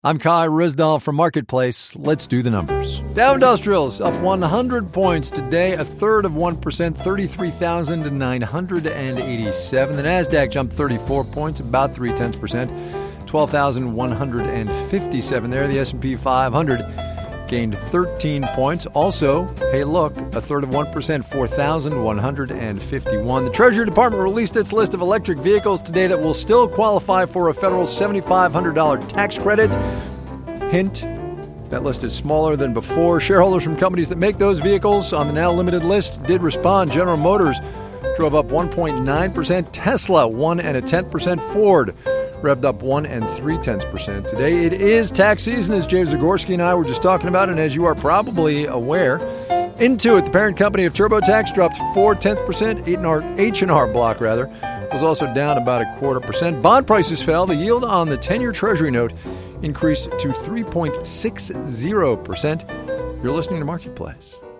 I'm Kai Rizdal from Marketplace. Let's do the numbers. Dow Industrials up 100 points today, a third of 1%, 33,987. The Nasdaq jumped 34 points, about 0.3%, 12,157 there. The S&P 500 gained 13 points. Also, hey look, a third of 1%, 4,151. The Treasury Department released its list of electric vehicles today that will still qualify for a federal $7,500 tax credit. Hint, that list is smaller than before. Shareholders from companies that make those vehicles on the now limited list did respond. General Motors drove up 1.9%. Tesla, 1.1%. Ford revved up 1.3% today. It is tax season, as James Zagorski and I were just talking about, and as you are probably aware, Intuit, the parent company of TurboTax, dropped 0.4%. H&R Block, was also down about 0.25%. Bond prices fell. The yield on the 10-year Treasury note increased to 3.60%. You're listening to Marketplace.